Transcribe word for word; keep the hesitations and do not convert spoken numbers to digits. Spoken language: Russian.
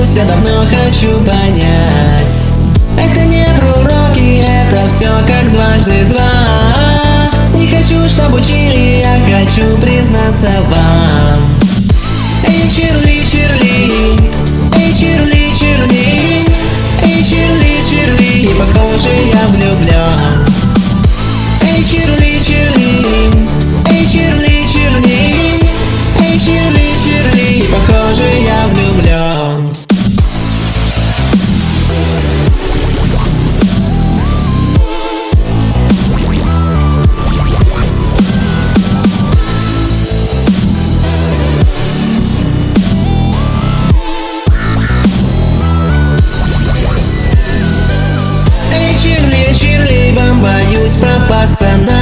все давно хочу понять. Это не про уроки, это все как дважды два. Не хочу, чтобы учили, я хочу признаться вам. Эй, Чирли, Чирли, эй, Чирли, Чирли, эй, Чирли, Чирли, похоже, я влюблен. Эй, Чирли, Чирли, эй, Чирли, Чирли, эй, Чирли, Чирли, похоже, я влюблен. Боюсь попасться на